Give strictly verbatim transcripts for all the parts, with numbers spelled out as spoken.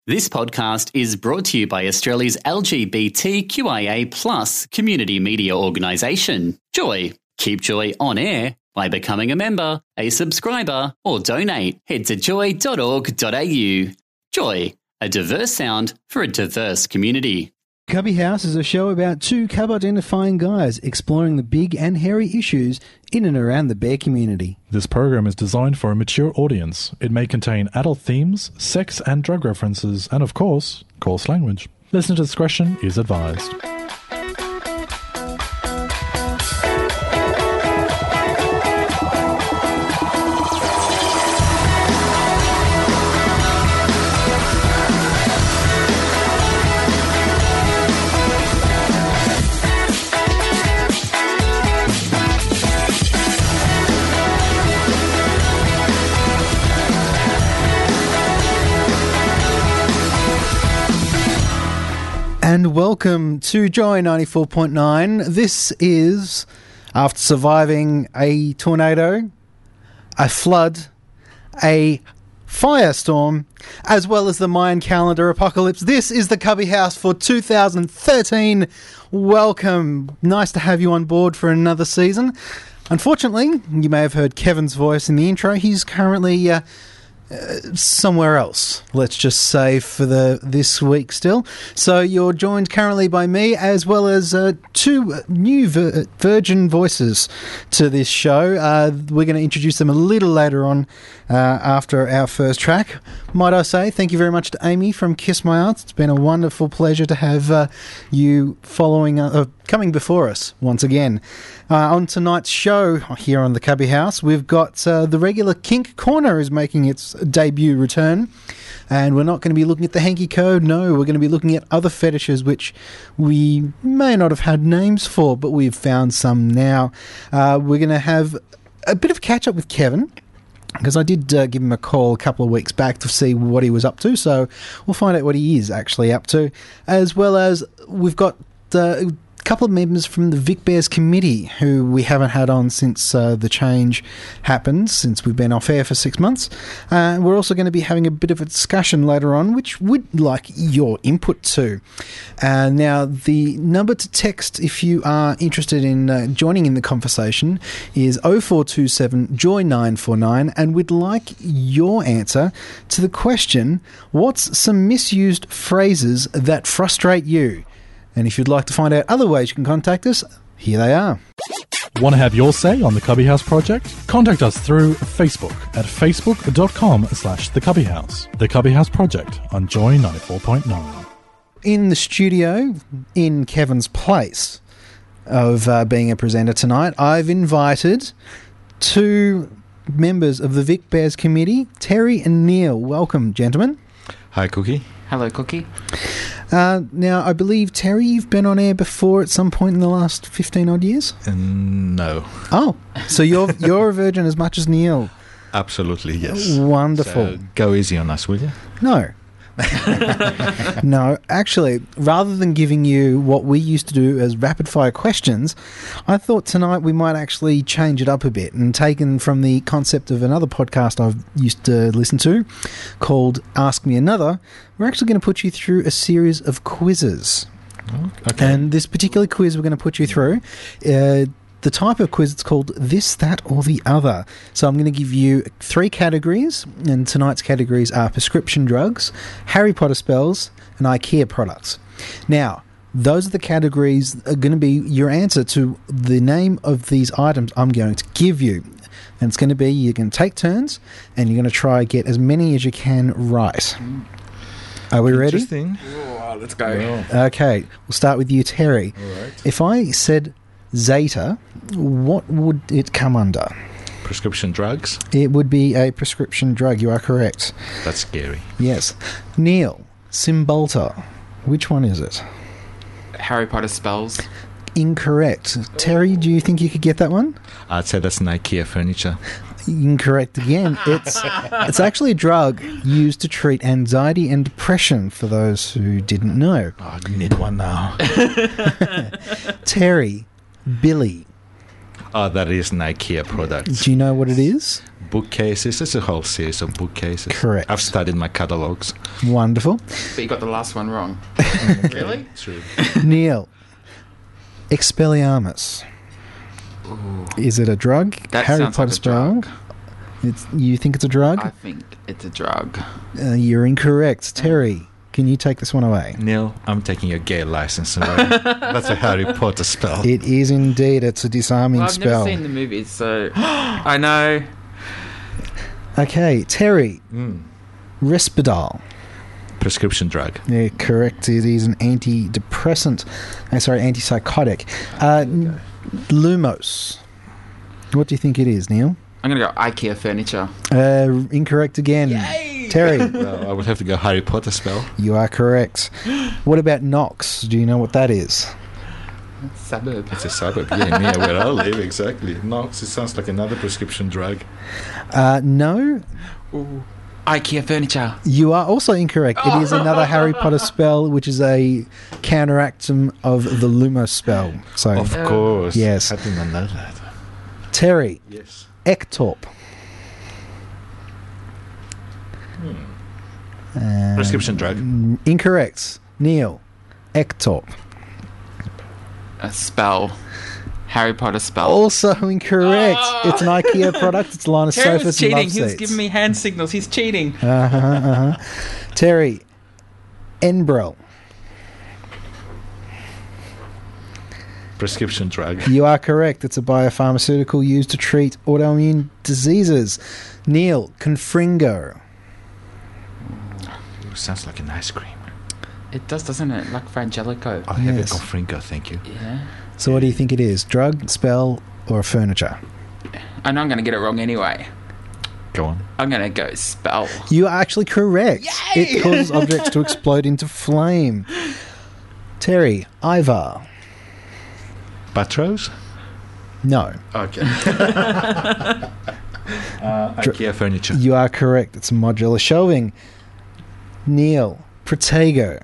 This podcast is brought to you by Australia's L G B T Q I A plus community media organisation, Joy. Keep Joy on air by becoming a member, a subscriber, or donate. Head to joy dot org dot a u. Joy, a diverse sound for a diverse community. Cubby House is a show about two cub-identifying guys exploring the big and hairy issues in and around the bear community. This program is designed for a mature audience. It may contain adult themes, sex and drug references, and of course, coarse language. Listener discretion is advised. And welcome to Joy ninety-four point nine. This is, after surviving a tornado, a flood, a firestorm, as well as the Mayan calendar apocalypse, this is the Cubby House for two thousand thirteen. Welcome. Nice to have you on board for another season. Unfortunately, you may have heard Kevin's voice in the intro. He's currently uh, Uh, somewhere else, let's just say, for the this week still. So you're joined currently by me, as well as uh, two new vir- virgin voices to this show. Uh, we're going to introduce them a little later on uh, after our first track. Might I say thank you very much to Amy from Kiss My Arts. It's been a wonderful pleasure to have uh, you following, uh, coming before us once again. Uh, on tonight's show here on the Cubby House, we've got uh, the regular Kink Corner is making its debut return, and we're not going to be looking at the hanky code. No, we're going to be looking at other fetishes which we may not have had names for, but we've found some now. Uh, we're going to have a bit of catch up with Kevin, because I did uh, give him a call a couple of weeks back to see what he was up to, so we'll find out what he is actually up to, as well as we've got uh, a couple of members from the Vic Bears committee who we haven't had on since uh, the change happened, since we've been off air for six months. Uh, we're also going to be having a bit of a discussion later on, which we'd like your input to. Uh, now, the number to text if you are interested in uh, joining in the conversation is oh four two seven joy nine four nine, and we'd like your answer to the question, what's some misused phrases that frustrate you? And if you'd like to find out other ways you can contact us, here they are. Want to have your say on the Cubby House project? Contact us through Facebook at facebook.com slash the Cubby House. The Cubby House Project on Joy ninety-four point nine. In the studio, in Kevin's place of uh, being a presenter tonight, I've invited two members of the Vic Bears committee, Terry and Neil. Welcome, gentlemen. Hi, Cookie. Hello, Cookie. Uh, now, I believe, Terry, you've been on air before at some point in the last fifteen-odd years? Uh, no. Oh, so you're you're a virgin as much as Neil. Absolutely, yes. Wonderful. So go easy on us, will you? No. No, actually, rather than giving you what we used to do as rapid-fire questions, I thought tonight we might actually change it up a bit, and taken from the concept of another podcast I've used to listen to called Ask Me Another, we're actually going to put you through a series of quizzes. Oh, okay. And this particular quiz we're going to put you through, uh, the type of quiz, it's called This, That or the Other. So I'm going to give you three categories, and tonight's categories are prescription drugs, Harry Potter spells, and IKEA products. Now, those are the categories that are going to be your answer to the name of these items I'm going to give you. And it's going to be, you're going to take turns, and you're going to try and get as many as you can right. Are we ready? Interesting. Oh, let's go. Wow. Okay, we'll start with you, Terry. All right. If I said Zeta, what would it come under? Prescription drugs? It would be a prescription drug. You are correct. That's scary. Yes. Neil, Cymbalta. Which one is it? Harry Potter spells. Incorrect. Terry, do you think you could get that one? I'd say that's an IKEA furniture. Incorrect again. It's it's actually a drug used to treat anxiety and depression, for those who didn't know. Oh, I need one now. Terry, Billy. Oh, that is an IKEA product. Do you know what it is? Bookcases. It's a whole series of bookcases. Correct. I've studied my catalogs. Wonderful. But you got the last one wrong. Really? True. Neil, Expelliarmus. Is it a drug? That Harry sounds like Potter a spell. drug. It's, you think it's a drug? I think it's a drug. Uh, you're incorrect. Terry, can you take this one away? Neil, I'm taking your gay license away. That's a Harry Potter spell. It is indeed. It's a disarming Well, I've spell. never seen the movies, so I know. Okay, Terry, Mm. Risperdal. Prescription drug. Yeah, correct. It is an antidepressant. Uh, sorry, antipsychotic. Uh, Lumos. What do you think it is, Neil? I'm gonna go IKEA furniture. Uh, incorrect again. Terry, Well, I would have to go Harry Potter spell. you are correct. What about Knox? Do you know what that is? Suburb. It's a suburb, yeah, near where I live, exactly. Knox, it sounds like another prescription drug. Uh, no, Ooh. IKEA furniture. you are also incorrect. It is another Harry Potter spell, which is a counteractum of the Lumos spell. So, Of course. Yes. I did not know that. Terry, Yes. Ektorp. Uh, Prescription drug. Incorrect. Neil, Ektorp. A spell. Harry Potter spell. Also incorrect. It's an IKEA product. It's Linus Terry was Sofas and cheating. love He was seats. giving me hand signals. He's cheating. Uh-huh, uh-huh. Terry, Enbrel. Prescription drug. You are correct. It's a biopharmaceutical used to treat autoimmune diseases. Neil, Confringo. Ooh, sounds like an ice cream. It does, doesn't it? Like Frangelico. I'll have Yes. a Confringo, thank you. Yeah. So what do you think it is? Drug, spell, or furniture? I know I'm gonna get it wrong anyway. Go on. I'm gonna go spell. You are actually correct. It causes objects to explode into flame. Terry, Ivar. Batros? No, Okay. uh, IKEA furniture. you are correct. It's modular shelving. Neil, Protego.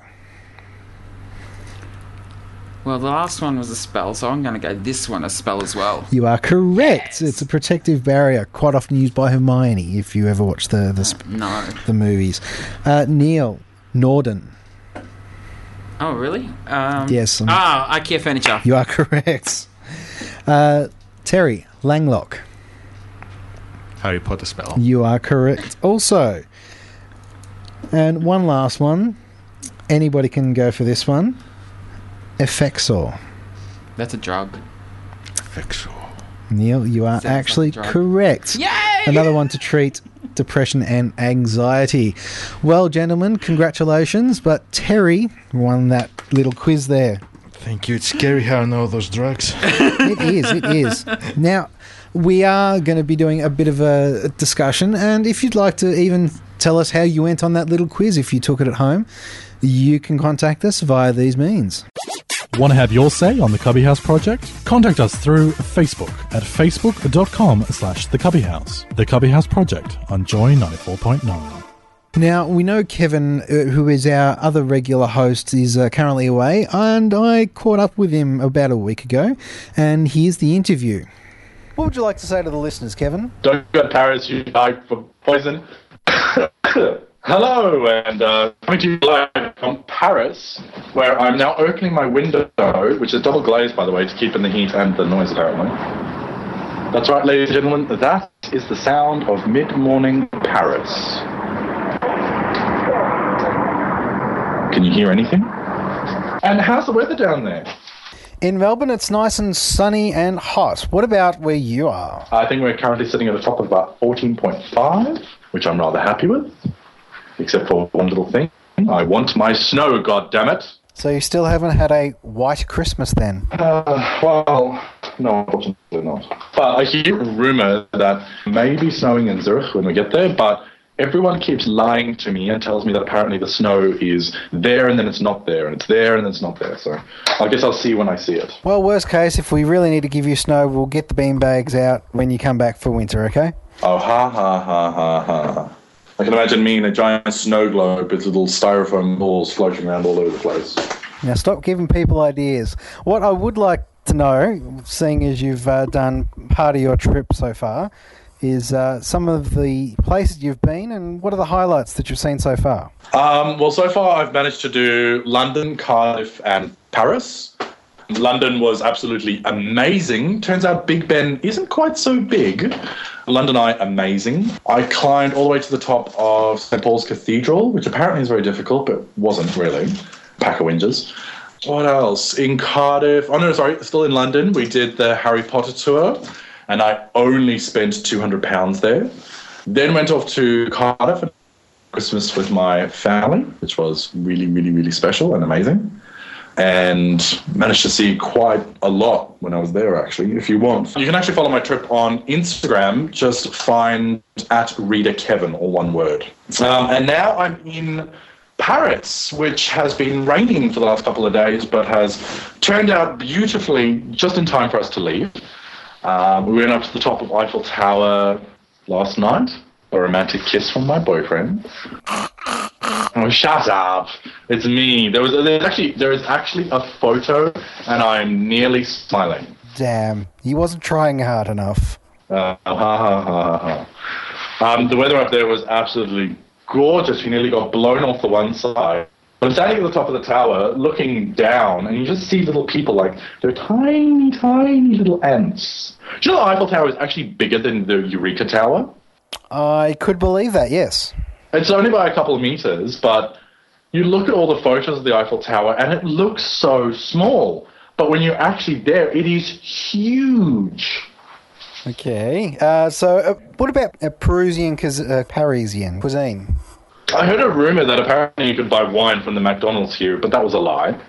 Well, the last one was a spell, so I'm gonna go this one a spell as well. You are correct. It's a protective barrier, quite often used by Hermione. If you ever watch the the, sp- No. the movies. Uh, Neil, Norden. Oh, really? Um, Yes, um, Ah, IKEA furniture. You are correct. Uh, Terry, Langlock. Harry Potter spell. You are correct also. And one last one. Anybody can go for this one. Effexor. That's a drug. Fixo. Neil, you are Sounds like actually a drug. correct. Yay! Another one to treat depression and anxiety. Well, gentlemen, congratulations. But Terry won that little quiz there. Thank you. It's scary how I know those drugs. It is, it is. Now, we are going to be doing a bit of a discussion, and if you'd like to even tell us how you went on that little quiz, if you took it at home, you can contact us via these means. Want to have your say on the Cubby House project? Contact us through Facebook at facebook.com slash the Cubby House. The Cubby House project on Joy ninety-four point nine. Now, we know Kevin, uh, who is our other regular host, is uh, currently away, and I caught up with him about a week ago, and here's the interview. What would you like to say to the listeners, Kevin? Don't go to Paris, you died from poison. Hello, and uh, coming to you live from Paris, where I'm now opening my window, which is double glazed, by the way, to keep in the heat and the noise, apparently. That's right, ladies and gentlemen, that is the sound of mid-morning Paris. Can you hear anything? And how's the weather down there? In Melbourne, it's nice and sunny and hot. What about where you are? I think we're currently sitting at a top of about fourteen point five, which I'm rather happy with, except for one little thing. I want my snow, goddammit. So you still haven't had a white Christmas then? Uh, well, no, unfortunately not. But I hear a rumour that may be snowing in Zurich when we get there, but everyone keeps lying to me and tells me that apparently the snow is there and then it's not there, and it's there and then it's not there. So I guess I'll see when I see it. Well, worst case, if we really need to give you snow, we'll get the beanbags out when you come back for winter, okay? Oh, ha, ha, ha, ha, ha. I can imagine me in a giant snow globe with little styrofoam balls floating around all over the place. Now stop giving people ideas. What I would like to know, seeing as you've uh, done part of your trip so far, is uh, some of the places you've been and what are the highlights that you've seen so far? Um, well, so far I've managed to do London, Cardiff and Paris. London was absolutely amazing. Turns out Big Ben isn't quite so big. London Eye, amazing. I climbed all the way to the top of Saint Paul's Cathedral, which apparently is very difficult, but wasn't really. Pack of whingers. What else? In Cardiff, oh no, sorry, still in London, we did the Harry Potter tour, and I only spent two hundred pounds there. Then went off to Cardiff for Christmas with my family, which was really, really, really special and amazing. And managed to see quite a lot when I was there, actually, if you want. You can actually follow my trip on Instagram. Just find at Reader Kevin, or one word. Um, and now I'm in Paris, which has been raining for the last couple of days, but has turned out beautifully just in time for us to leave. Um, we went up to the top of Eiffel Tower last night. A romantic kiss from my boyfriend. Oh, shut up! It's me. There was there's actually there is actually a photo, and I'm nearly smiling. Damn, he wasn't trying hard enough. Uh, ha, ha, ha, ha, ha. Um, the weather up there was absolutely gorgeous. We nearly got blown off the one side. But I'm standing at the top of the tower, looking down, and you just see little people like they're tiny, tiny little ants. Do you know the Eiffel Tower is actually bigger than the Eureka Tower? I could believe that, yes. It's only by a couple of meters, but you look at all the photos of the Eiffel Tower and it looks so small. But when you're actually there, it is huge. Okay. Uh, so uh, what about uh, Parisian, uh, Parisian cuisine? I heard a rumour that apparently you could buy wine from the McDonald's here, but that was a lie.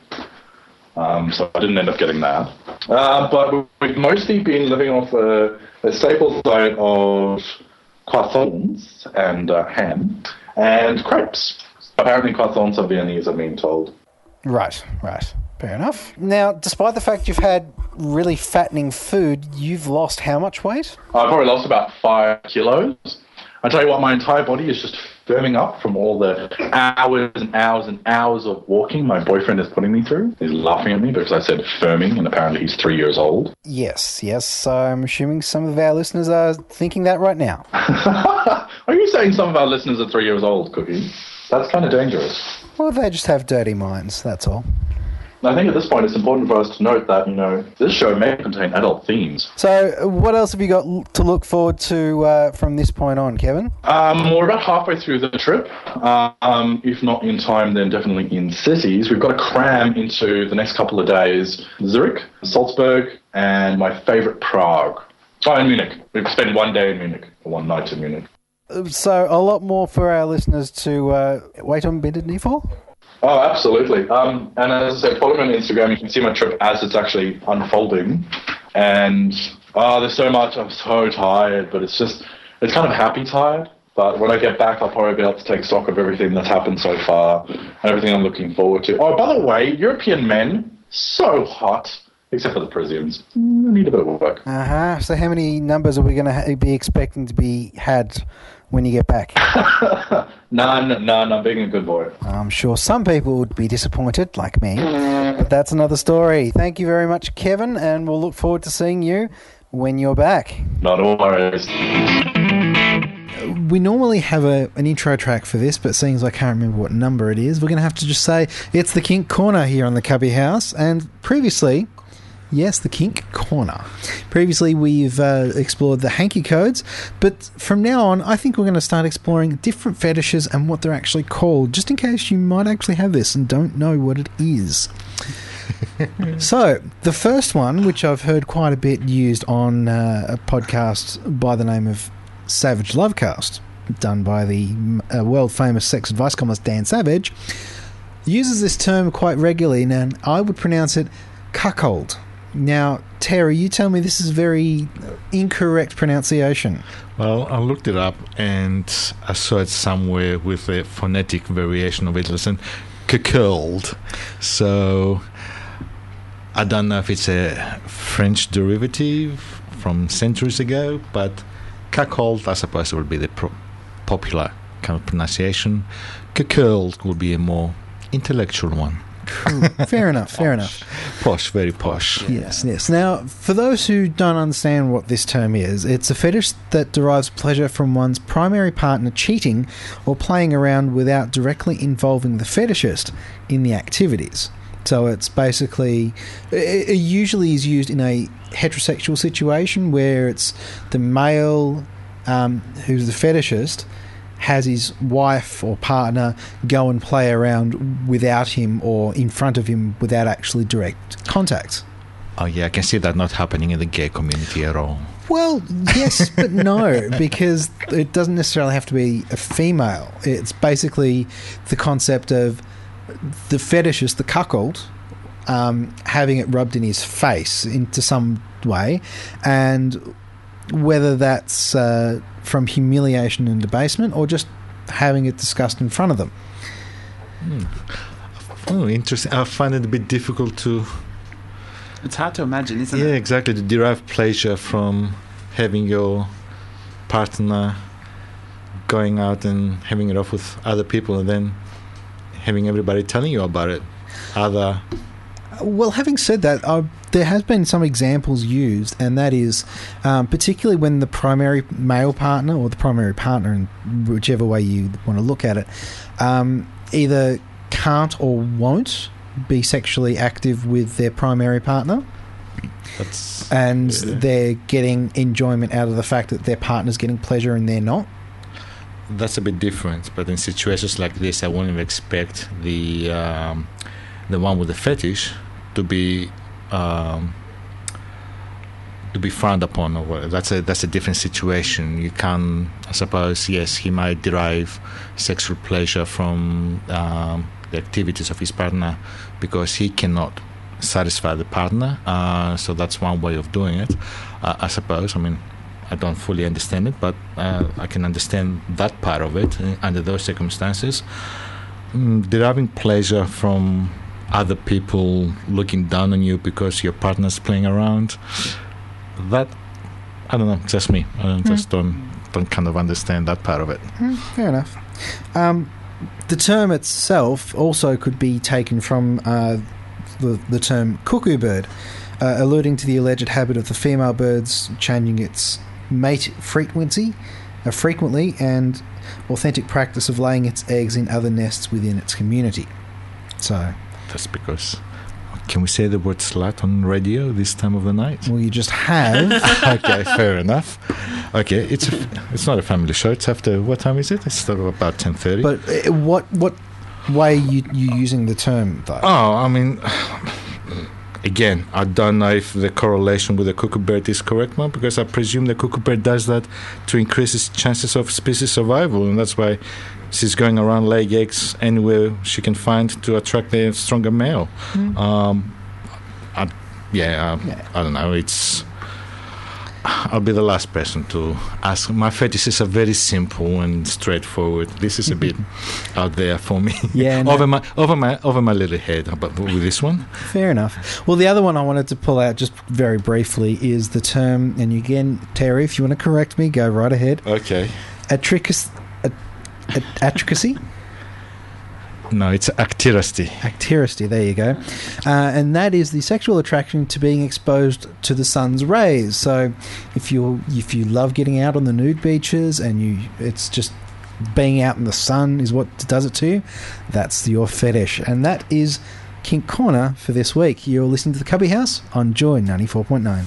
Um, so I didn't end up getting that. Uh, but we've mostly been living off a, a staple diet of croissants and uh, ham and crepes. Apparently croissants are Viennese, I'm being told. Right, right. Fair enough. Now, despite the fact you've had really fattening food, you've lost how much weight? I've probably lost about five kilos. I tell you what, my entire body is just firming up from all the hours and hours and hours of walking my boyfriend is putting me through. He's laughing at me because I said firming, and apparently he's three years old. Yes, yes. So I'm assuming some of our listeners are thinking that right now. Are you saying some of our listeners are three years old, Cookie? That's kind of dangerous. Well, they just have dirty minds, that's all. I think at this point it's important for us to note that, you know, this show may contain adult themes. So what else have you got to look forward to uh, from this point on, Kevin? Um, we're about halfway through the trip. Um, if not in time, then definitely in cities. We've got to cram into the next couple of days Zurich, Salzburg, and my favourite, Prague. Oh, and Munich. We've spent one day in Munich, or one night in Munich. So a lot more for our listeners to uh, wait on bended knee for? Oh, absolutely. Um, and as I said, follow me on Instagram. You can see my trip as it's actually unfolding. And, oh, there's so much. I'm so tired, but it's just, it's kind of happy tired. But when I get back, I'll probably be able to take stock of everything that's happened so far and everything I'm looking forward to. Oh, by the way, European men, so hot, except for the Parisians. Mm, need a bit of work. Uh-huh. So how many numbers are we going to ha- be expecting to be had when you get back? None, none. I'm being a good boy. I'm sure some people would be disappointed, like me. But that's another story. Thank you very much, Kevin, and we'll look forward to seeing you when you're back. Not worries. We normally have a, an intro track for this, but seeing as I can't remember what number it is, we're going to have to just say it's the Kink Corner here on the Cubby House. And previously... Yes, the Kink Corner. Previously, we've uh, explored the hanky codes, but from now on, I think we're going to start exploring different fetishes and what they're actually called, just in case you might actually have this and don't know what it is. So, the first one, which I've heard quite a bit used on uh, a podcast by the name of Savage Lovecast, done by the uh, world-famous sex advice columnist Dan Savage, uses this term quite regularly, and I would pronounce it cuckold. Now, Terry, you tell me this is very incorrect pronunciation. Well, I looked it up and I saw it somewhere with a phonetic variation of it. Listen, cuckold. So I don't know if it's a French derivative from centuries ago, but cuckold, I suppose, would be the pro- popular kind of pronunciation. Cuckold would be a more intellectual one. Cool. Fair enough, fair enough. Posh, very posh. Yes, yes. Now, for those who don't understand what this term is, it's a fetish that derives pleasure from one's primary partner cheating or playing around without directly involving the fetishist in the activities. So it's basically, it usually is used in a heterosexual situation where it's the male um, who's the fetishist has his wife or partner go and play around without him or in front of him without actually direct contact. Oh, yeah, I can see that not happening in the gay community at all. Well, yes, but no, because it doesn't necessarily have to be a female. It's basically the concept of the fetishist, the cuckold, um, having it rubbed in his face into some way, and whether that's uh, from humiliation and debasement or just having it discussed in front of them. Hmm. Oh, interesting. I find it a bit difficult to... It's hard to imagine, isn't yeah, it? Yeah, exactly. To derive pleasure from having your partner going out and having it off with other people and then having everybody telling you about it. Other... Well, having said that, uh, there has been some examples used, and that is um, particularly when the primary male partner or the primary partner, in whichever way you want to look at it, um, either can't or won't be sexually active with their primary partner. That's, and yeah. they're getting enjoyment out of the fact that their partner's getting pleasure and they're not. That's a bit different, but in situations like this, I wouldn't expect the um, the one with the fetish to be um, to be frowned upon. Or what. That's a that's a different situation. You can, I suppose, yes, he might derive sexual pleasure from um, the activities of his partner because he cannot satisfy the partner. Uh, so that's one way of doing it, uh, I suppose. I mean, I don't fully understand it, but uh, I can understand that part of it uh, under those circumstances. Mm, deriving pleasure from other people looking down on you because your partner's playing around, that, I don't know, just me. I don't, mm. just don't, don't kind of understand that part of it. Mm, fair enough. Um, the term itself also could be taken from uh, the, the term cuckoo bird, uh, alluding to the alleged habit of the female birds changing its mate frequency, uh, frequently, and authentic practice of laying its eggs in other nests within its community. So that's because, can we say the word slut on radio this time of the night? Well, you just have. Okay, fair enough. Okay, it's a, it's not a family show. It's after, what time is it? It's sort of about ten thirty. But uh, what what way are you, you using the term, though? Oh, I mean, again, I don't know if the correlation with the cuckoo bird is correct now, because I presume the cuckoo bird does that to increase its chances of species survival, and that's why she's going around laying eggs anywhere she can find to attract a stronger male. Mm. Um, I, yeah, I, yeah, I don't know. It's I'll be the last person to ask. My fetishes are very simple and straightforward. This is a bit out there for me. Yeah, no. over my over my over my little head. But with this one, fair enough. Well, the other one I wanted to pull out just very briefly is the term, and again, Terry, if you want to correct me, go right ahead. Okay. Atricus, at, at, atricacy. No, it's actirosity. Actirosity, there you go. Uh, and that is the sexual attraction to being exposed to the sun's rays. So if you if you love getting out on the nude beaches and you it's just being out in the sun is what does it to you, that's your fetish. And that is Kink Corner for this week. You're listening to The Cubby House on Joy ninety-four point nine.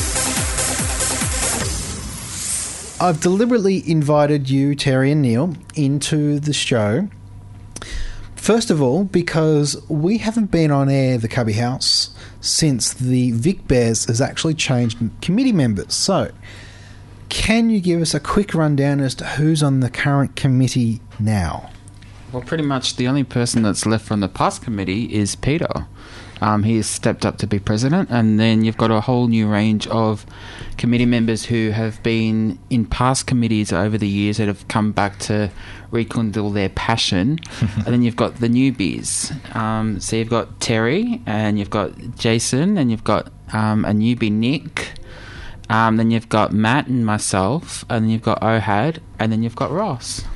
I've deliberately invited you, Terry and Neil, into the show. First of all, because we haven't been on air, The Cubby House, since the Vic Bears has actually changed committee members. So, can you give us a quick rundown as to who's on the current committee now? Well, pretty much the only person that's left from the past committee is Peter. Um, he has stepped up to be president, and then you've got a whole new range of committee members who have been in past committees over the years that have come back to rekindle their passion. And then you've got the newbies. Um, so you've got Terry, and you've got Jason, and you've got um, a newbie, Nick. Um, then you've got Matt and myself, and then you've got Ohad, and then you've got Ross.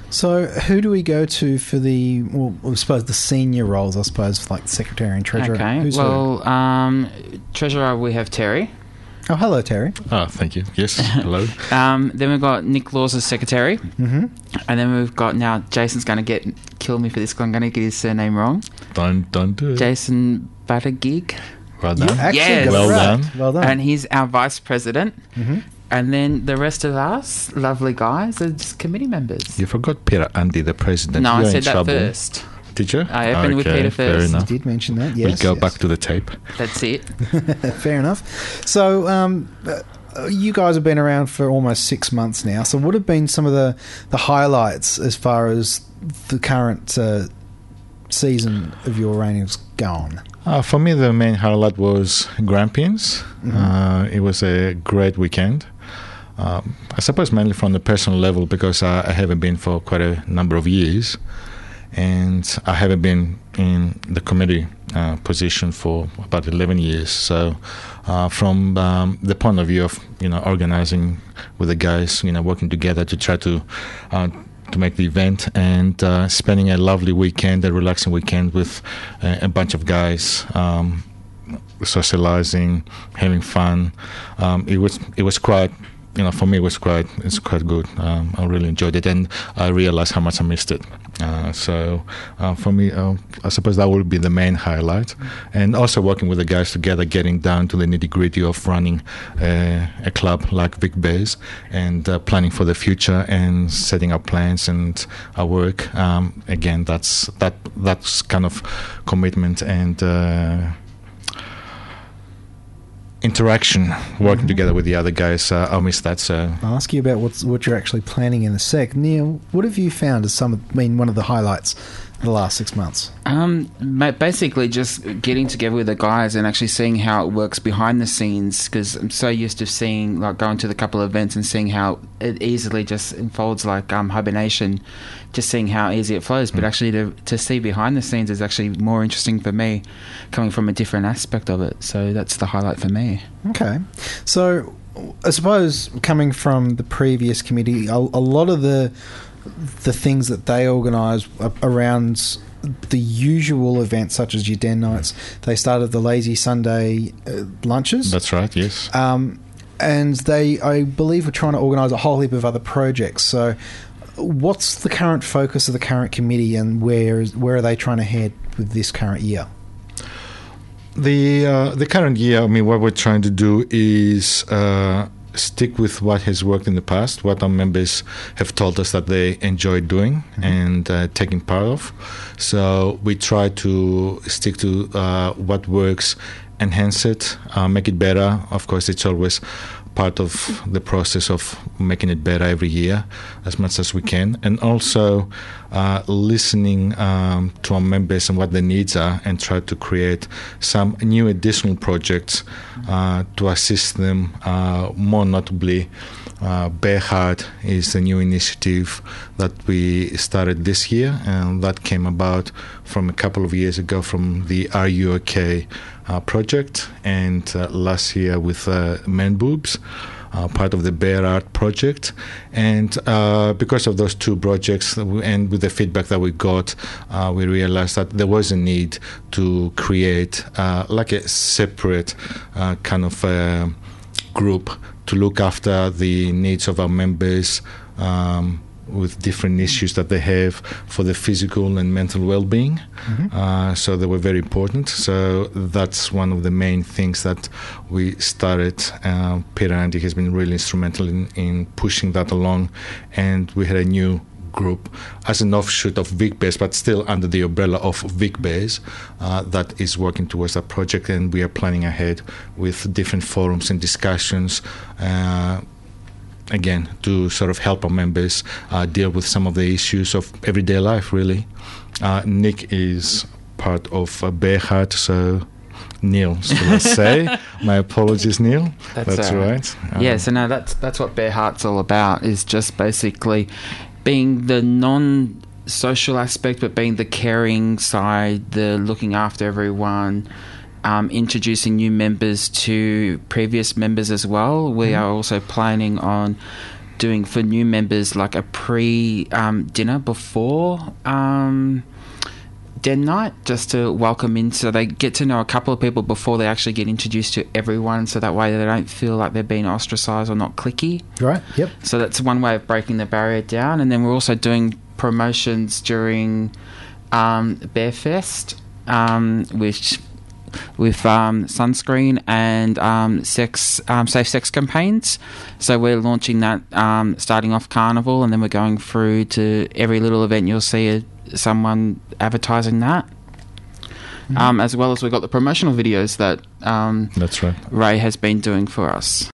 So, who do we go to for the, well, I suppose the senior roles, I suppose, like secretary and treasurer? Okay. Who's well, um, treasurer, we have Terry. who? Oh, hello, Terry. Oh, thank you. Yes, hello. Um, then we've got Nick Laws as secretary. Mm-hmm. And then we've got, now Jason's going to get kill me for this because I'm going to get his surname wrong. Don't, don't do it. Jason Battergig. Well You done. actually Yes. got it Well right. done. Well done. And he's our vice president. Mhm. And then the rest of us, lovely guys, are just committee members. You forgot Peter Andy, the president. no, You're I said in that trouble. first. Did you? I opened with Okay, Peter fair first. You enough. did mention that, yes. we'll go yes. back to the tape. That's it. Fair enough. So, um, uh, you guys have been around for almost six months now. So, what have been some of the, the highlights as far as the current uh, season of your reign has gone? Uh, for me, the main highlight was Grampians. Mm-hmm. Uh, it was a great weekend. Um, I suppose mainly from the personal level because uh, I haven't been for quite a number of years, and I haven't been in the committee uh, position for about eleven years. So, uh, from um, the point of view of you know organizing with the guys, you know working together to try to uh, to make the event and uh, spending a lovely weekend, a relaxing weekend with a, a bunch of guys. Um, socializing, having fun. Um, it was it was quite, you know, for me it was quite it's quite good. Um, I really enjoyed it, and I realized how much I missed it. Uh, so uh, for me, uh, I suppose that would be the main highlight, and also working with the guys together, getting down to the nitty gritty of running uh, a club like Vic Bays and uh, planning for the future and setting up plans and our work. Um, again, that's that that's kind of commitment and. Uh, interaction, working Mm-hmm. together with the other guys. Uh, I'll miss that. So I'll ask you about what's, what you're actually planning in a sec. Neil, what have you found as some, of, I mean, one of the highlights of the last six months? Um, ma- basically, just getting together with the guys and actually seeing how it works behind the scenes. Because I'm so used to seeing, like, going to the couple of events and seeing how it easily just unfolds, like um, hibernation. Just seeing how easy it flows, but actually to to see behind the scenes is actually more interesting for me, coming from a different aspect of it. So that's the highlight for me. Okay. So I suppose coming from the previous committee, a, a lot of the the things that they organise around the usual events, such as your den nights, they started the Lazy Sunday uh, lunches. that's right. Yes. Um, and they, I believe, are trying to organise a whole heap of other projects. So what's the current focus of the current committee, and where is where are they trying to head with this current year? The uh, the current year, I mean, what we're trying to do is uh, stick with what has worked in the past, what our members have told us that they enjoy doing mm-hmm. and uh, taking part of. So we try to stick to uh, what works, enhance it, uh, make it better. Of course, it's always part of the process of making it better every year as much as we can, and also uh, listening um, to our members and what their needs are, and try to create some new additional projects uh, to assist them. Uh, more notably, uh, Bear Heart is a new initiative that we started this year, and that came about from a couple of years ago from the Are You OK uh, project, and uh, last year with uh, Men Boobs. Uh, part of the Bear Art project, and uh, because of those two projects and with the feedback that we got, uh, we realized that there was a need to create uh, like a separate uh, kind of uh, group to look after the needs of our members um, with different issues that they have for the physical and mental well-being. Mm-hmm. Uh, so they were very important. So that's one of the main things that we started. Uh, Peter Andy has been really instrumental in, in pushing that along, and we had a new group as an offshoot of Vic Bays, but still under the umbrella of Vic Bays, uh, that is working towards that project, and we are planning ahead with different forums and discussions uh, again, to sort of help our members uh, deal with some of the issues of everyday life, really. Uh, Nick is part of uh, Bear Heart, so Neil, so let's say. My apologies, Neil. That's, That's uh, right. Um, yeah, so no, that's, that's what Bear Heart's all about, is just basically being the non-social aspect, but being the caring side, the looking after everyone, Um, introducing new members to previous members as well. We mm-hmm. are also planning on doing for new members like a pre um, dinner before um, Den night, just to welcome in, so they get to know a couple of people before they actually get introduced to everyone, so that way they don't feel like they're being ostracised or not cliquey. Right, yep. So that's one way of breaking the barrier down. And then we're also doing promotions during um, Bearfest, um, which with um, sunscreen and um, sex um, safe sex campaigns. So we're launching that um, starting off Carnival, and then we're going through to every little event you'll see a someone advertising that. Mm-hmm. Um, as well as we've got the promotional videos that um, That's right. Ray has been doing for us.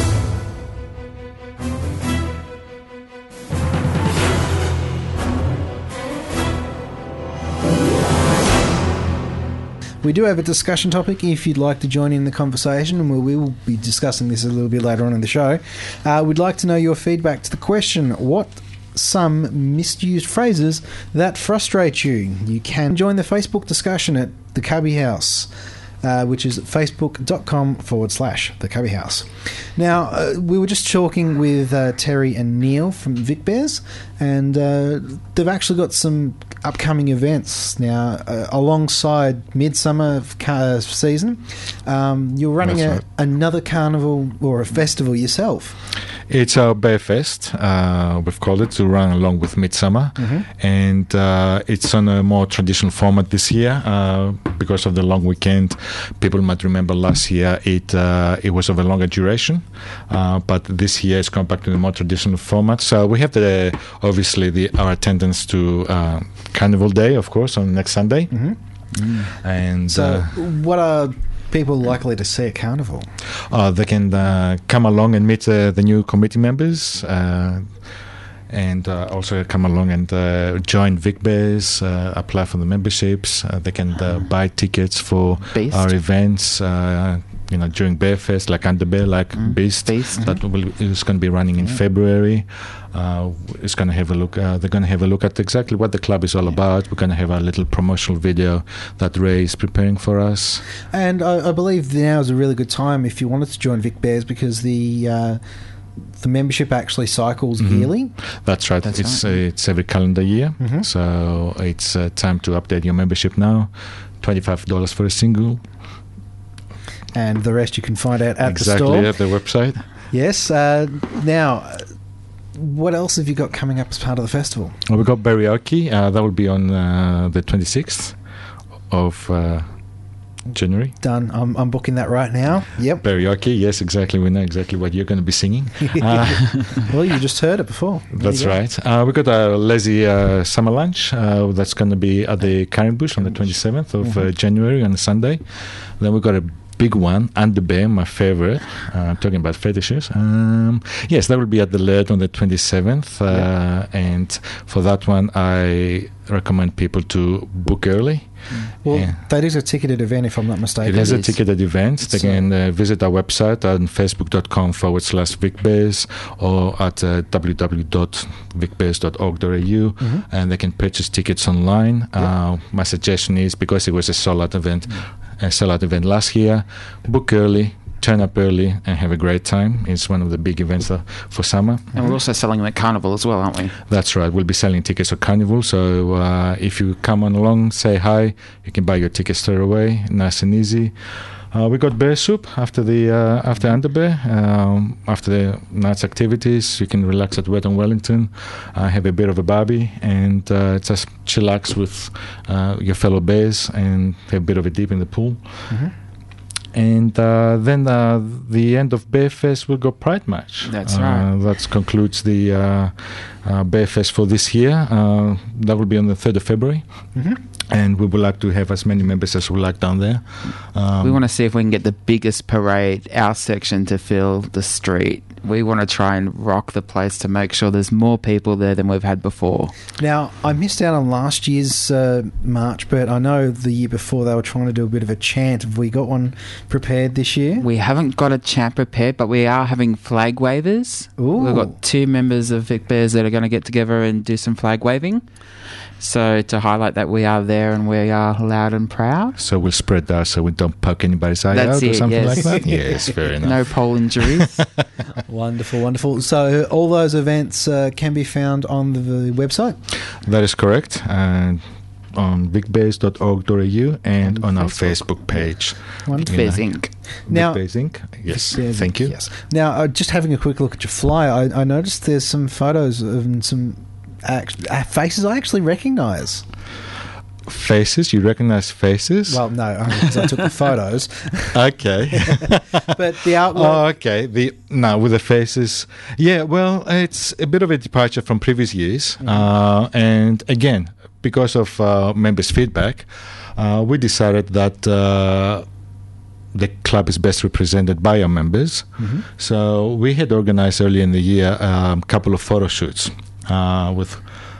We do have a discussion topic if you'd like to join in the conversation, and we will be discussing this a little bit later on in the show. Uh, we'd like to know your feedback to the question, what some misused phrases that frustrate you? You can join the Facebook discussion at the Cubby House, uh, which is facebook.com forward slash the Cubby House. Now, uh, we were just talking with uh, Terry and Neil from Vic Bears, and uh, they've actually got some upcoming events now uh, alongside Midsummer uh, season. Um, you're running a, right. another carnival or a festival yourself. It's our Bear Fest, uh, we've called it, to run along with Midsummer. Mm-hmm. And uh, it's on a more traditional format this year uh, because of the long weekend. People might remember last year it uh, it was of a longer duration, uh, but this year it's gone back to the more traditional format. So we have the obviously the our attendance to uh, Carnival Day, of course, on next Sunday. Mm-hmm. Mm. And so uh, what are people likely to see at Carnival? Uh, they can uh, come along and meet uh, the new committee members, uh, and uh, also come along and uh, join Vic Bears, uh, apply for the memberships. Uh, they can uh, buy tickets for Beast. our events, uh, you know, during Bearfest, like Under Bear, like mm. Beast. Beast. That will, is going to be running in yeah. February. Uh, it's going to have a look. Uh, they're going to have a look at exactly what the club is all yeah. about. We're going to have a little promotional video that Ray is preparing for us. And I, I believe now is a really good time if you wanted to join Vic Bears, because the uh, the membership actually cycles mm-hmm. yearly. That's right. That's it's right. Uh, it's every calendar year. Mm-hmm. So it's uh, time to update your membership now. Twenty-five dollars for a single. And the rest you can find out at exactly, the store. Exactly, at the website. Yes. Uh, now, what else have you got coming up as part of the festival? Well, we've got karaoke. Uh, that will be on uh, the twenty-sixth of uh, January. Done. I'm, I'm booking that right now. Yep. Karaoke, yes, exactly. We know exactly what you're going to be singing. Uh, well, you just heard it before. There that's right. Uh, we've got a lazy uh, summer lunch uh, that's going to be at the Karen Bush on the twenty-seventh of mm-hmm. uh, January on a Sunday. Then we've got a big one, Under Bear, my favorite. Uh, talking about fetishes. Um, yes, that will be at the Laird on the twenty-seventh. Uh, yeah. And for that one, I recommend people to book early. Well, yeah. that is a ticketed event, if I'm not mistaken. It is it a is. ticketed event. They can uh, visit our website on facebook.com forward slash vicbears or at uh, w w w dot vicbears dot org dot a u mm-hmm. and they can purchase tickets online. Yep. Uh, my suggestion is, because it was a sold-out event, mm-hmm. a sold-out event last year, book early, turn up early and have a great time. It's one of the big events uh, for summer. And we're also selling them at Carnival as well, aren't we? That's right. We'll be selling tickets at Carnival. So uh, if you come on along, say hi, you can buy your tickets straight away, nice and easy. Uh, we got bear soup after the uh, after Under Bear. Um, after the night's activities, you can relax at Wet on Wellington, uh, have a bit of a barbie, and uh, just chillax with uh, your fellow bears and have a bit of a dip in the pool. Mm-hmm. And uh, then uh, the end of Bearfest will go Pride Match. That's uh, right. That concludes the uh, uh, Bearfest for this year. Uh, that will be on the third of February. Mm-hmm. And we would like to have as many members as we like down there. Um, we want to see if we can get the biggest parade, our section, to fill the street. We want to try and rock the place to make sure there's more people there than we've had before. Now, I missed out on last year's uh, march, but I know the year before they were trying to do a bit of a chant. Have we got one prepared this year? We haven't got a chant prepared, but we are having flag wavers. Ooh. We've got two members of Vic Bears that are going to get together and do some flag waving. So to highlight that we are there fair and we are loud and proud. So we'll spread that so we don't poke anybody's eye That's out or it, something yes. like that? Yes, fair enough. No poll injuries. Wonderful, wonderful. So all those events uh, can be found on the, the website? That is correct. And on big bears dot org dot a u and on, on our Facebook page. Wonderful. Bears Incorporated. Now, Big Bears Incorporated. Yes, Yeah, thank you. Yes. Now, uh, just having a quick look at your flyer, I, I noticed there's some photos of some act- uh, faces I actually recognise. Faces? You recognize faces? Well, no, because I took the photos. Okay. But the artwork... Oh, okay. The now with the faces, yeah. Well, it's a bit of a departure from previous years, Mm-hmm. uh, and again, because of uh, members' feedback, uh, we decided that uh, the club is best represented by our members. Mm-hmm. So we had organized earlier in the year a um, couple of photo shoots uh, with.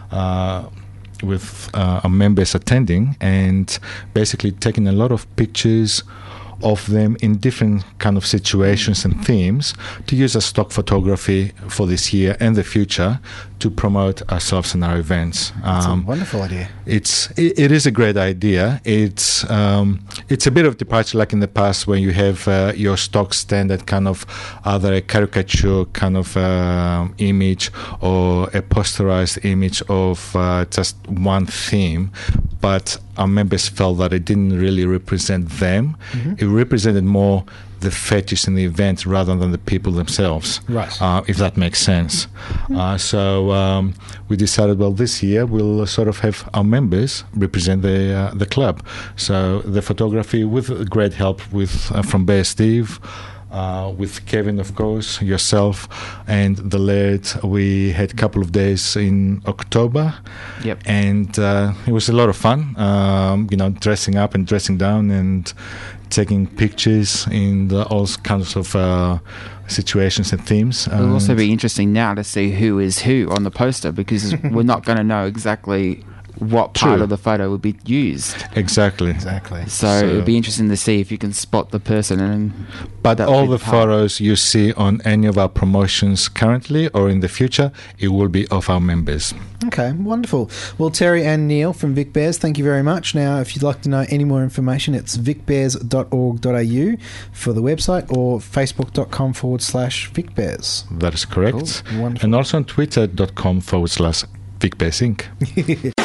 Uh, with uh, our members attending and basically taking a lot of pictures of them in different kind of situations and themes to use as stock photography for this year and the future to promote ourselves and our events. That's Um, a wonderful idea. it's it, it is a great idea. It's um, it's a bit of departure, like in the past, when you have uh, your stock standard kind of either a caricature kind of uh, image or a posterized image of uh, just one theme, but our members felt that it didn't really represent them. Mm-hmm. It represented more the fetish in the event rather than the people themselves, Right. uh, if that makes sense. Uh, so um, we decided, well, this year we'll sort of have our members represent the uh, the club. So the photography, with great help with uh, from Bear Steve, uh, with Kevin, of course, yourself, and the Laird. We had a couple of days in October. Yep. And uh, it was a lot of fun, um, you know, dressing up and dressing down and taking pictures in the, all kinds of uh, situations and themes. It'll also And be interesting now to see who is who on the poster because we're not going to know exactly what part True. of the photo would be used. Exactly. Exactly. So, So- it'll be interesting to see if you can spot the person. And But that would all be the part. photos you see on any of our promotions currently or in the future, it will be of our members. Okay, wonderful. Well, Terry and Neil from Vic Bears, thank you very much. Now, if you'd like to know any more information, it's vic bears dot org dot a u for the website or facebook.com forward slash vicbears. That is correct. Cool. Wonderful. And also on twitter.com forward slash Vic Bears Incorporated.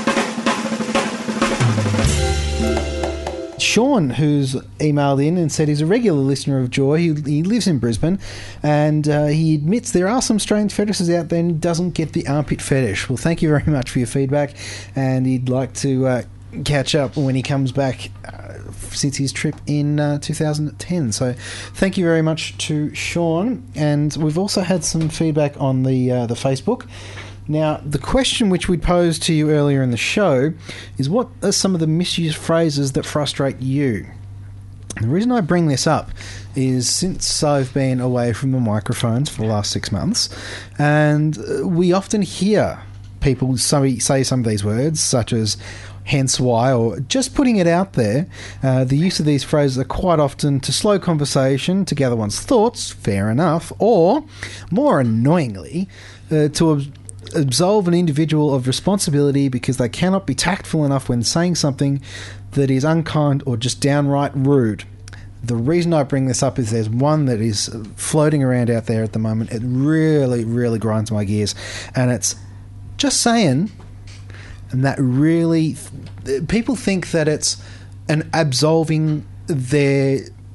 Sean, who's emailed in and said he's a regular listener of Joy. He, he lives in Brisbane, and uh, he admits there are some strange fetishes out there and doesn't get the armpit fetish. Well, thank you very much for your feedback, and he'd like to uh, catch up when he comes back uh, since his trip in uh, two thousand ten. So thank you very much to Sean, and we've also had some feedback on the uh, the Facebook. Now, the question which we posed to you earlier in the show is, what are some of the misused phrases that frustrate you? The reason I bring this up is since I've been away from the microphones for the last six months, and uh, we often hear people say, say some of these words, such as hence why, or just putting it out there. Uh, the use of these phrases are quite often to slow conversation, to gather one's thoughts, fair enough, or, more annoyingly, uh, to ab- absolve an individual of responsibility because they cannot be tactful enough when saying something that is unkind or just downright rude. The reason I bring this up is there's one that is floating around out there at the moment. It really, really grinds my gears. And it's just saying, and that really... People think that it's an absolving their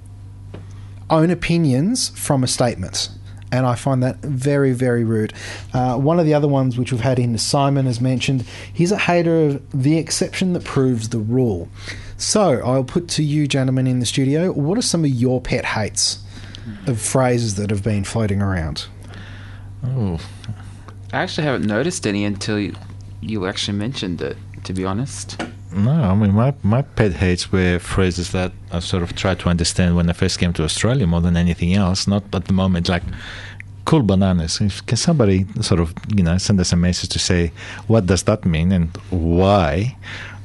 own opinions from a statement. And I find that very, very rude. Uh, one of the other ones which we've had in, Simon has mentioned, he's a hater of the exception that proves the rule. So I'll put to you, gentlemen in the studio, what are some of your pet hates of phrases that have been floating around? Oh, I actually haven't noticed any until you, you actually mentioned it, to be honest. no, I mean, my, my pet hates were phrases that I sort of tried to understand when I first came to Australia more than anything else. Not at the moment, like, cool bananas. If, can somebody sort of, you know, send us a message to say, what does that mean and why?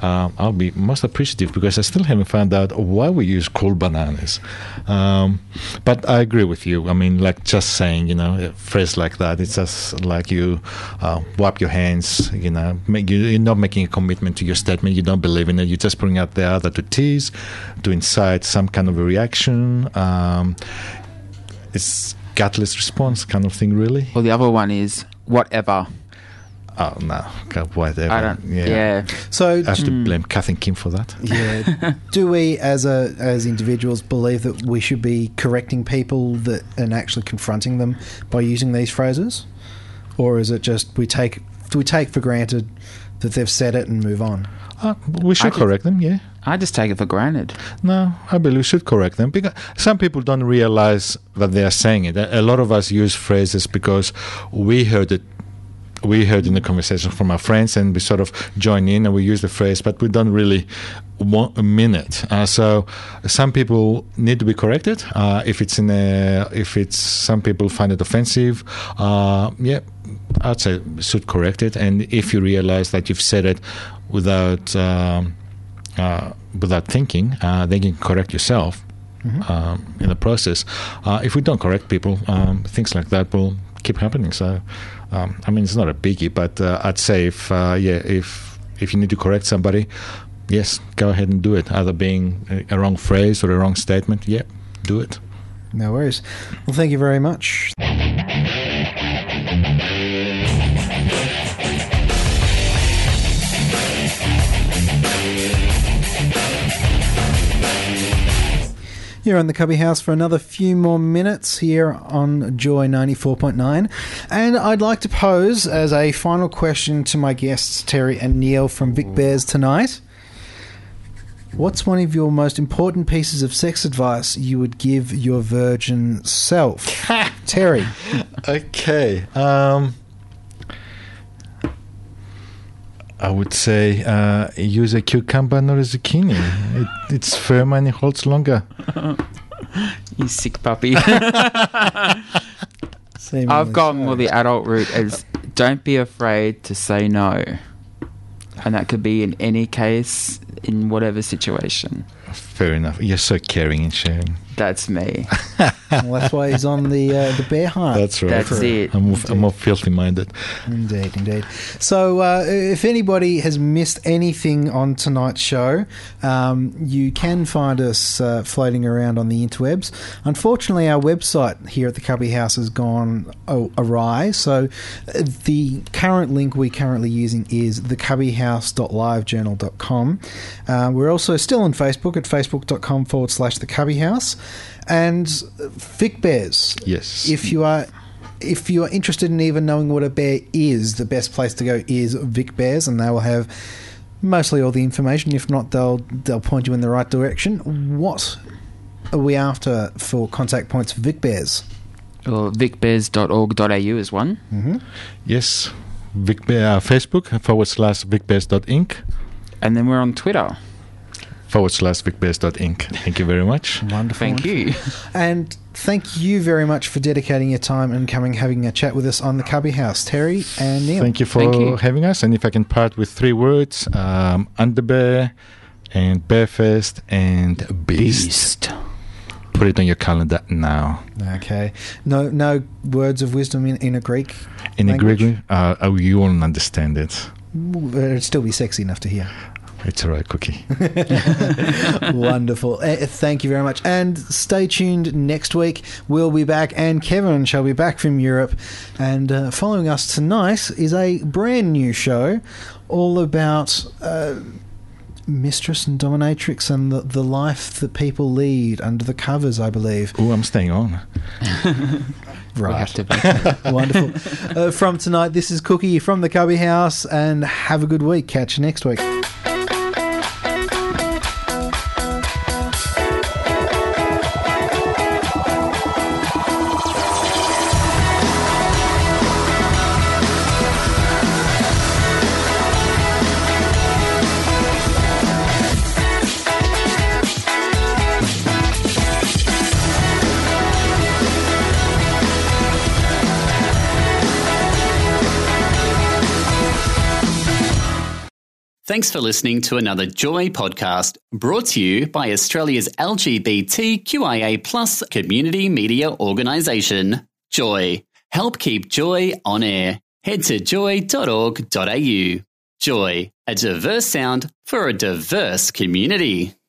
um, I'll be most appreciative, because I still haven't found out why we use cool bananas. Um, but I agree with you. I mean, like just saying, you know, a phrase like that, it's just like you uh, wipe your hands, you know, make, you, you're not making a commitment to your statement. You don't believe in it. You're just putting out there either to tease, to incite some kind of a reaction. Um, it's gutless response kind of thing, really. Well, the other one is whatever. Oh, no. God, whatever. I don't. Yeah. yeah. So I have to blame Kath and Kim for that. Yeah. Do we, as a as individuals, believe that we should be correcting people that and actually confronting them by using these phrases, or is it just we take do we take for granted that they've said it and move on? Uh, we should I correct them. Yeah. I just take it for granted. No, I believe we should correct them, because some people don't realize that they are saying it. A lot of us use phrases because we heard it. We heard in the conversation from our friends, and we sort of join in and we use the phrase, but we don't really want a minute. Uh, so some people need to be corrected. Uh, if it's in a, if it's some people find it offensive, uh, yeah, I'd say should correct it. And if you realize that you've said it without um, uh, without thinking, uh, then you can correct yourself mm-hmm. um, in the process. Uh, if we don't correct people, um, things like that will keep happening. So. Um, I mean, it's not a biggie, but uh, I'd say if uh, yeah, if if you need to correct somebody, yes, go ahead and do it. Either being a, a wrong phrase or a wrong statement, yeah, do it. No worries. Well, thank you very much. You're on the Cubby House for another few more minutes here on Joy ninety-four point nine. And I'd like to pose as a final question to my guests, Terry and Neil from Vic Bears tonight. What's one of your most important pieces of sex advice you would give your virgin self? Terry. Okay. Um, I would say uh, use a cucumber, not a zucchini. It, it's firm and it holds longer. You sick puppy. I've gone more the adult route as don't be afraid to say no. And that could be in any case, in whatever situation. Fair enough. You're so caring and sharing. That's me. Well, that's why he's on the uh, the bear hunt. That's right. That's it. I'm more, I'm more filthy minded. Indeed, indeed. So, uh, if anybody has missed anything on tonight's show, um, you can find us uh, floating around on the interwebs. Unfortunately, our website here at the Cubby House has gone oh, awry. So, uh, the current link we're currently using is the cubby house dot live journal dot com. Uh, we're also still on Facebook at facebook.com forward slash the Cubby House. And Vic Bears. Yes. If you are if you are interested in even knowing what a bear is, the best place to go is Vic Bears, and they will have mostly all the information. If not, they'll they'll point you in the right direction. What are we after for contact points for Vic Bears? Well, vic bears dot org dot a u is one. Mm-hmm. Yes. Vic Bear, uh, Facebook forward slash vicbears dot inc. And then we're on Twitter. Forward slash vicbears dot inc. Thank you very much. Wonderful. Thank you. And thank you very much for dedicating your time and coming having a chat with us on the Cubby House, Terry and Neil. Thank you for Thank you. having us. And if I can part with three words, um, Underbear and Bearfest and Beast. Beast. Put it on your calendar now. Okay. No no words of wisdom in, in a Greek In a language? Greek, uh, oh, you won't understand it. It'd still be sexy enough to hear. It's all right, Cookie. Wonderful. Uh, thank you very much. And stay tuned next week. We'll be back, and Kevin shall be back from Europe. And uh, following us tonight is a brand new show all about uh, mistress and dominatrix and the, the life that people lead under the covers, I believe. Oh, I'm staying on. We Right. have to be. Wonderful. Uh, from tonight, this is Cookie from the Cubby House, and have a good week. Catch you next week. Thanks for listening to another Joy podcast brought to you by Australia's L G B T Q I A plus community media organisation, Joy. Help keep Joy on air. Head to joy dot org dot a u. Joy, a diverse sound for a diverse community.